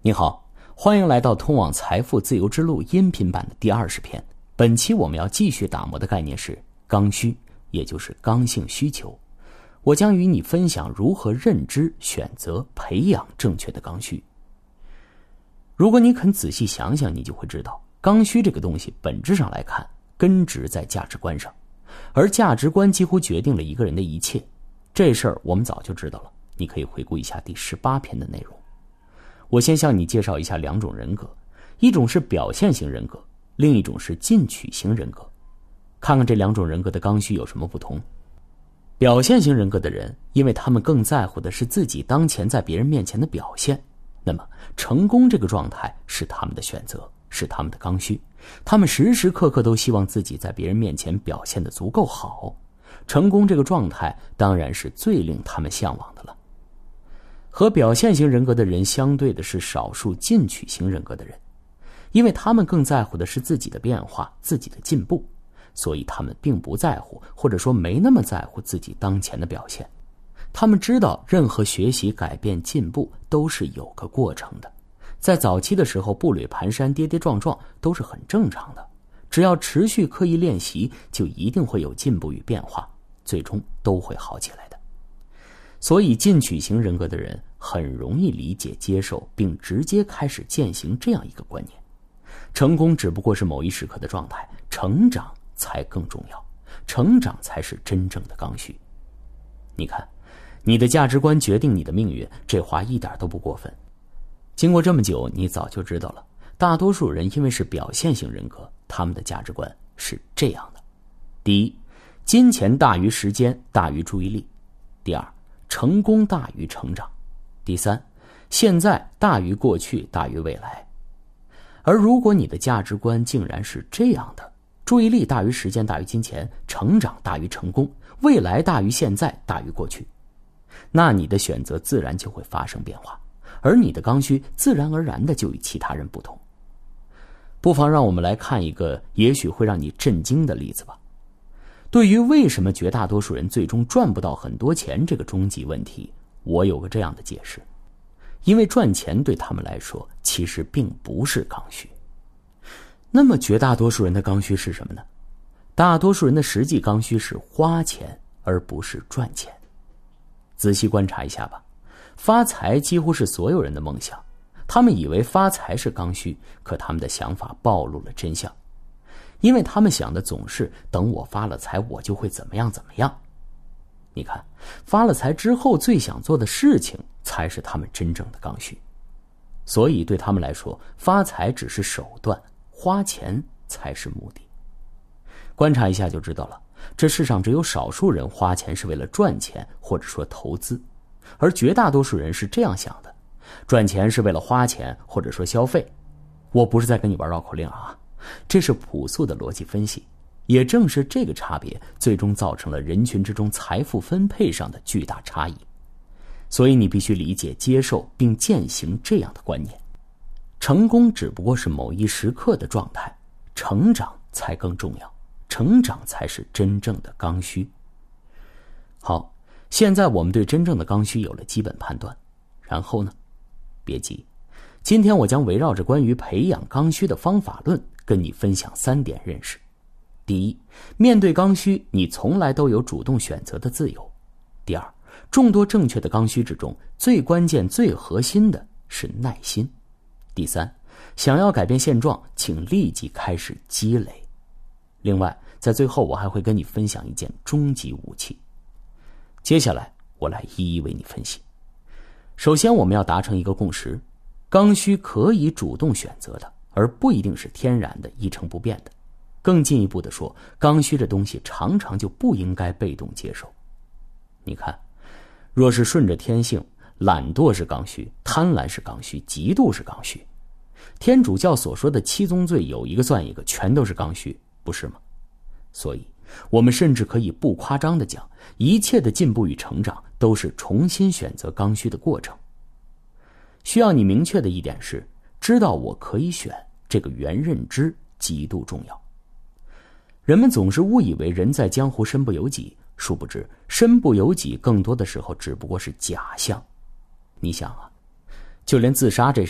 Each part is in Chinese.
你好，欢迎来到通往财富自由之路音频版的第20篇。本期我们要继续打磨的概念是刚需，也就是刚性需求。我将与你分享如何认知、选择、培养正确的刚需。如果你肯仔细想想，你就会知道，刚需这个东西本质上来看，根植在价值观上，而价值观几乎决定了一个人的一切。这事儿我们早就知道了，你可以回顾一下第18篇的内容。我先向你介绍一下两种人格，一种是表现型人格，另一种是进取型人格。看看这两种人格的刚需有什么不同。表现型人格的人，因为他们更在乎的是自己当前在别人面前的表现，那么成功这个状态是他们的选择，是他们的刚需。他们时时刻刻都希望自己在别人面前表现得足够好，成功这个状态当然是最令他们向往的了。和表现型人格的人相对的是少数进取型人格的人，因为他们更在乎的是自己的变化、自己的进步，所以他们并不在乎，或者说没那么在乎自己当前的表现。他们知道任何学习、改变、进步都是有个过程的，在早期的时候步履蹒跚、跌跌撞撞都是很正常的，只要持续刻意练习，就一定会有进步与变化，最终都会好起来的。所以进取型人格的人很容易理解、接受，并直接开始践行这样一个观念：成功只不过是某一时刻的状态，成长才更重要，成长才是真正的刚需。你看，你的价值观决定你的命运，这话一点都不过分。经过这么久，你早就知道了，大多数人因为是表现型人格，他们的价值观是这样的：第一，金钱大于时间，大于注意力；第二，成功大于成长；第三，现在大于过去，大于未来。而如果你的价值观竟然是这样的，注意力大于时间，大于金钱，成长大于成功，未来大于现在，大于过去，那你的选择自然就会发生变化，而你的刚需自然而然的就与其他人不同。不妨让我们来看一个也许会让你震惊的例子吧。对于为什么绝大多数人最终赚不到很多钱这个终极问题，我有个这样的解释：因为赚钱对他们来说其实并不是刚需。那么绝大多数人的刚需是什么呢？大多数人的实际刚需是花钱，而不是赚钱。仔细观察一下吧，发财几乎是所有人的梦想，他们以为发财是刚需，可他们的想法暴露了真相。因为他们想的总是等我发了财，我就会怎么样怎么样。你看，发了财之后最想做的事情才是他们真正的刚需。所以对他们来说，发财只是手段，花钱才是目的。观察一下就知道了，这世上只有少数人花钱是为了赚钱，或者说投资，而绝大多数人是这样想的：赚钱是为了花钱，或者说消费。我不是在跟你玩绕口令啊，这是朴素的逻辑分析。也正是这个差别，最终造成了人群之中财富分配上的巨大差异。所以你必须理解、接受并践行这样的观念：成功只不过是某一时刻的状态，成长才更重要，成长才是真正的刚需。好，现在我们对真正的刚需有了基本判断，然后呢？别急，今天我将围绕着关于培养刚需的方法论，跟你分享3点认识。第一，面对刚需，你从来都有主动选择的自由。第二，众多正确的刚需之中，最关键、最核心的是耐心。第三，想要改变现状，请立即开始积累。另外，在最后我还会跟你分享一件终极武器。接下来，我来一一为你分析。首先，我们要达成一个共识：刚需可以主动选择的，而不一定是天然的、一成不变的。更进一步的说，刚需这东西常常就不应该被动接受。你看，若是顺着天性，懒惰是刚需，贪婪是刚需，嫉妒是刚需。天主教所说的7宗罪有一个算一个，全都是刚需，不是吗？所以，我们甚至可以不夸张地讲，一切的进步与成长都是重新选择刚需的过程。需要你明确的一点是，知道我可以选，这个原认知极度重要。人们总是误以为人在江湖身不由己，殊不知身不由己更多的时候只不过是假象。你想啊，就连自杀这事儿，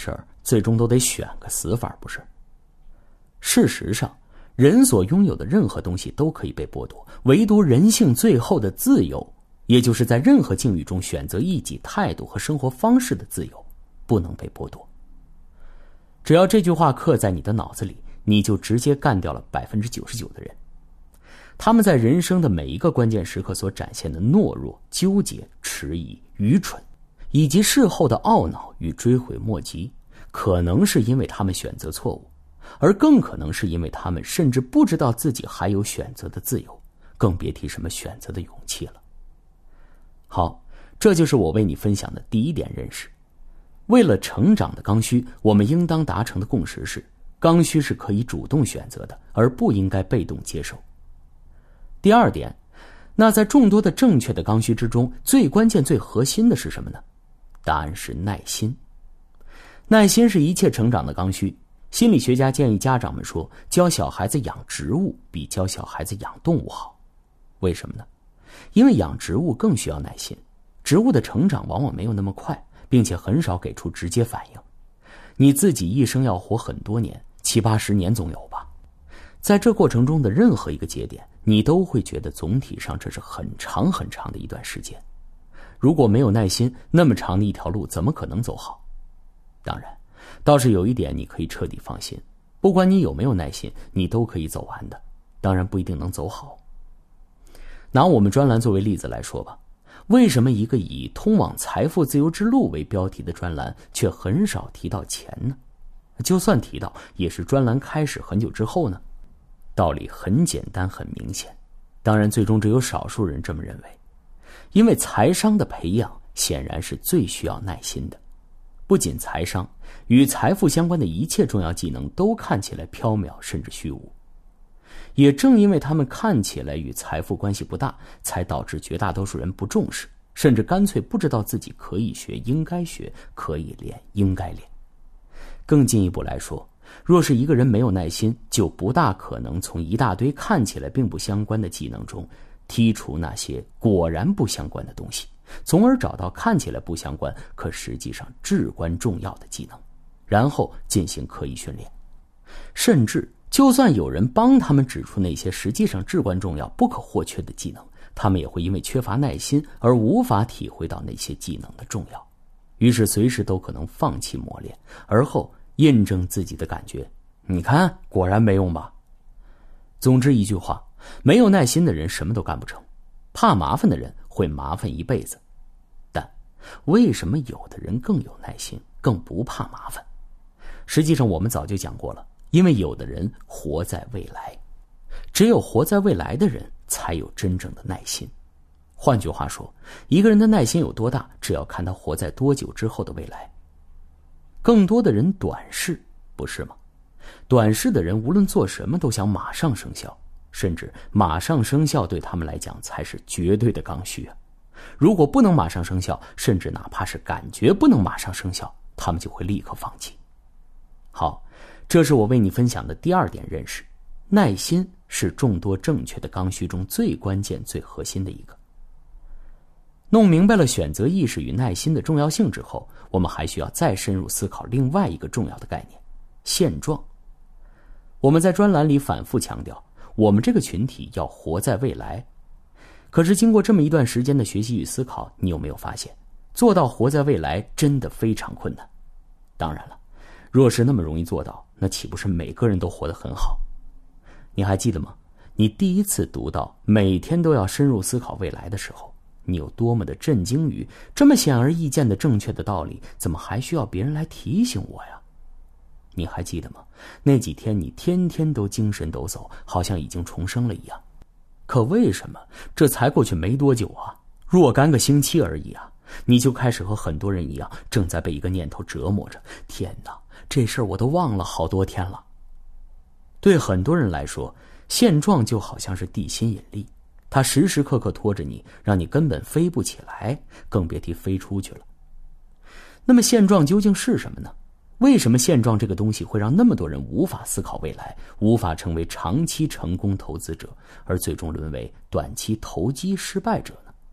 最终都得选个死法，不是？事实上，人所拥有的任何东西都可以被剥夺，唯独人性最后的自由，也就是在任何境遇中选择异己态度和生活方式的自由，不能被剥夺。只要这句话刻在你的脑子里，你就直接干掉了99%的人。他们在人生的每一个关键时刻所展现的懦弱、纠结、迟疑、愚蠢，以及事后的懊恼与追悔莫及，可能是因为他们选择错误，而更可能是因为他们甚至不知道自己还有选择的自由，更别提什么选择的勇气了。好，这就是我为你分享的第一点认识。为了成长的刚需，我们应当达成的共识是，刚需是可以主动选择的，而不应该被动接受。第二点，那在众多的正确的刚需之中，最关键最核心的是什么呢？答案是耐心。耐心是一切成长的刚需。心理学家建议家长们说，教小孩子养植物比教小孩子养动物好。为什么呢？因为养植物更需要耐心，植物的成长往往没有那么快，并且很少给出直接反应。你自己一生要活很多年，70、80年总有吧。在这过程中的任何一个节点，你都会觉得总体上这是很长很长的一段时间。如果没有耐心，那么长的一条路怎么可能走好？当然，倒是有一点你可以彻底放心，不管你有没有耐心，你都可以走完的，当然不一定能走好。拿我们专栏作为例子来说吧，为什么一个以通往财富自由之路为标题的专栏却很少提到钱呢？就算提到，也是专栏开始很久之后呢？道理很简单很明显，当然最终只有少数人这么认为。因为财商的培养显然是最需要耐心的。不仅财商，与财富相关的一切重要技能都看起来缥缈甚至虚无。也正因为他们看起来与财富关系不大，才导致绝大多数人不重视，甚至干脆不知道自己可以学、应该学、可以练、应该练。更进一步来说，若是一个人没有耐心，就不大可能从一大堆看起来并不相关的技能中剔除那些果然不相关的东西，从而找到看起来不相关可实际上至关重要的技能，然后进行刻意训练。甚至就算有人帮他们指出那些实际上至关重要、不可或缺的技能，他们也会因为缺乏耐心而无法体会到那些技能的重要，于是随时都可能放弃磨练，而后印证自己的感觉，你看果然没用吧。总之一句话，没有耐心的人什么都干不成，怕麻烦的人会麻烦一辈子。但为什么有的人更有耐心，更不怕麻烦？实际上我们早就讲过了，因为有的人活在未来，只有活在未来的人才有真正的耐心。换句话说，一个人的耐心有多大，只要看他活在多久之后的未来。更多的人短视，不是吗？短视的人无论做什么都想马上生效，甚至马上生效对他们来讲才是绝对的刚需啊！如果不能马上生效，甚至哪怕是感觉不能马上生效，他们就会立刻放弃。好，这是我为你分享的第二点认识，耐心是众多正确的刚需中最关键、最核心的一个。弄明白了选择意识与耐心的重要性之后，我们还需要再深入思考另外一个重要的概念：现状。我们在专栏里反复强调，我们这个群体要活在未来。可是经过这么一段时间的学习与思考，你有没有发现，做到活在未来真的非常困难？当然了，若是那么容易做到，那岂不是每个人都活得很好？你还记得吗？你第一次读到每天都要深入思考未来的时候，你有多么的震惊于这么显而易见的正确的道理，怎么还需要别人来提醒我呀？你还记得吗？那几天你天天都精神抖擞，好像已经重生了一样。可为什么这才过去没多久啊，若干个星期而已啊，你就开始和很多人一样，正在被一个念头折磨着？天哪，这事儿我都忘了好多天了。对很多人来说，现状就好像是地心引力，它时时刻刻拖着你，让你根本飞不起来，更别提飞出去了。那么现状究竟是什么呢？为什么现状这个东西会让那么多人无法思考未来，无法成为长期成功投资者，而最终沦为短期投机失败者呢？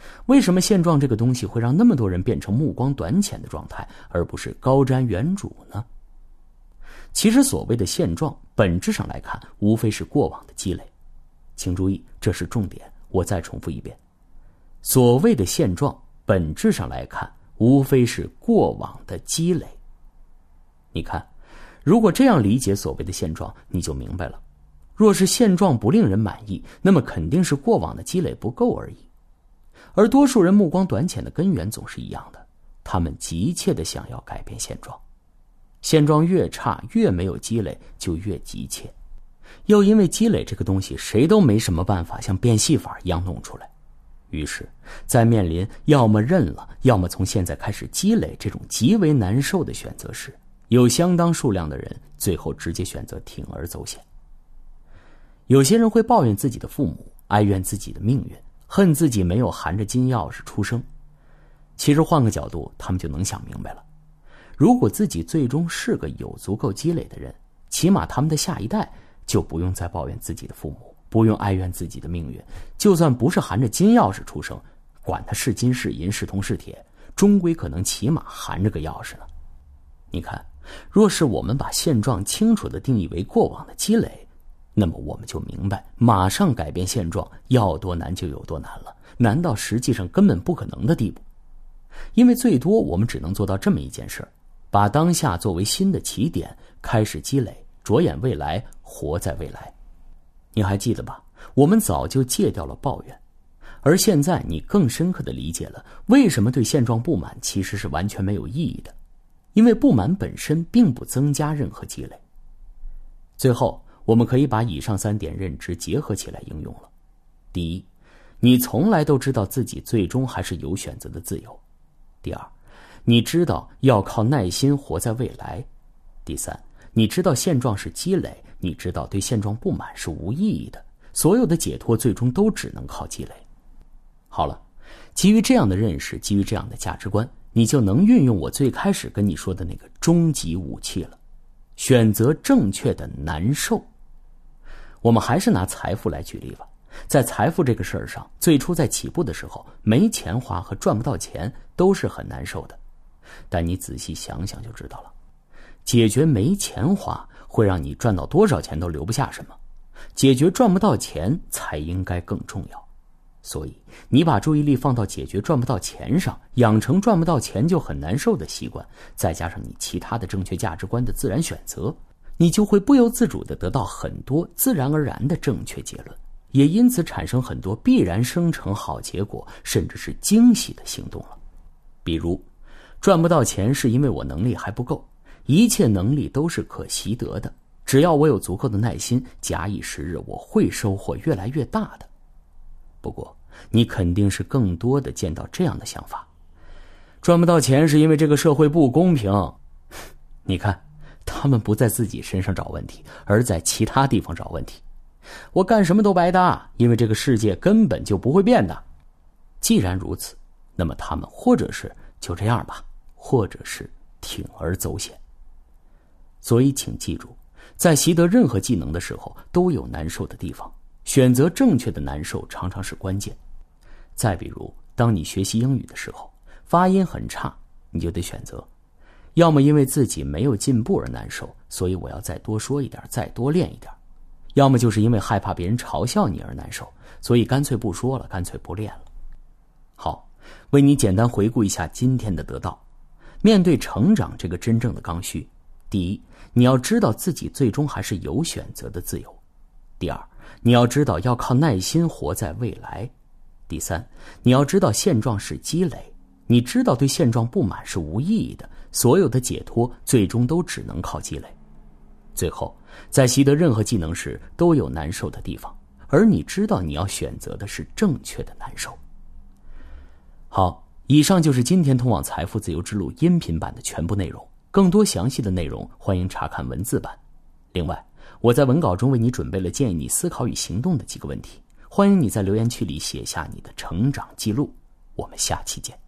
为什么现状这个东西会让那么多人变成目光短浅的状态，而不是高瞻远瞩呢？其实所谓的现状，本质上来看，无非是过往的积累。请注意，这是重点，我再重复一遍。所谓的现状，本质上来看，无非是过往的积累。你看，如果这样理解所谓的现状，你就明白了。若是现状不令人满意，那么肯定是过往的积累不够而已。而多数人目光短浅的根源总是一样的，他们急切地想要改变现状。现状越差，越没有积累，就越急切。又因为积累这个东西，谁都没什么办法像变戏法一样弄出来。于是，在面临要么认了，要么从现在开始积累这种极为难受的选择时，有相当数量的人最后直接选择铤而走险。有些人会抱怨自己的父母，哀怨自己的命运，恨自己没有含着金钥匙出生。其实换个角度，他们就能想明白了。如果自己最终是个有足够积累的人，起码他们的下一代就不用再抱怨自己的父母，不用哀怨自己的命运。就算不是含着金钥匙出生，管他是金是银是铜是铁，终归可能起码含着个钥匙呢。你看，若是我们把现状清楚地定义为过往的积累，那么我们就明白，马上改变现状要多难就有多难了，难到实际上根本不可能的地步。因为最多我们只能做到这么一件事，把当下作为新的起点，开始积累，着眼未来，活在未来。你还记得吧？我们早就戒掉了抱怨，而现在你更深刻地理解了为什么对现状不满其实是完全没有意义的，因为不满本身并不增加任何积累。最后，我们可以把以上3点认知结合起来应用了。第一，你从来都知道自己最终还是有选择的自由。第二，你知道要靠耐心活在未来。第三，你知道现状是积累，你知道对现状不满是无意义的，所有的解脱最终都只能靠积累。好了，基于这样的认识，基于这样的价值观，你就能运用我最开始跟你说的那个终极武器了，选择正确的难受。我们还是拿财富来举例吧。在财富这个事儿上，最初在起步的时候，没钱花和赚不到钱都是很难受的。但你仔细想想就知道了，解决没钱花会让你赚到多少钱都留不下什么，解决赚不到钱才应该更重要。所以你把注意力放到解决赚不到钱上，养成赚不到钱就很难受的习惯，再加上你其他的正确价值观的自然选择，你就会不由自主地得到很多自然而然的正确结论，也因此产生很多必然生成好结果，甚至是惊喜的行动了。比如，赚不到钱是因为我能力还不够，一切能力都是可习得的，只要我有足够的耐心，假以时日，我会收获越来越大的。不过，你肯定是更多的见到这样的想法：赚不到钱是因为这个社会不公平。你看，他们不在自己身上找问题，而在其他地方找问题。我干什么都白搭，因为这个世界根本就不会变的。既然如此，那么他们或者是就这样吧，或者是铤而走险。所以请记住，在习得任何技能的时候都有难受的地方，选择正确的难受常常是关键。再比如，当你学习英语的时候，发音很差，你就得选择，要么因为自己没有进步而难受，所以我要再多说一点，再多练一点；要么就是因为害怕别人嘲笑你而难受，所以干脆不说了，干脆不练了。好，为你简单回顾一下今天的得到。面对成长这个真正的刚需，第一，你要知道自己最终还是有选择的自由；第二，你要知道要靠耐心活在未来；第三，你要知道现状是积累，你知道对现状不满是无意义的，所有的解脱最终都只能靠积累。最后，在习得任何技能时都有难受的地方，而你知道你要选择的是正确的难受。好，以上就是今天通往财富自由之路音频版的全部内容，更多详细的内容欢迎查看文字版。另外，我在文稿中为你准备了建议你思考与行动的几个问题，欢迎你在留言区里写下你的成长记录。我们下期见。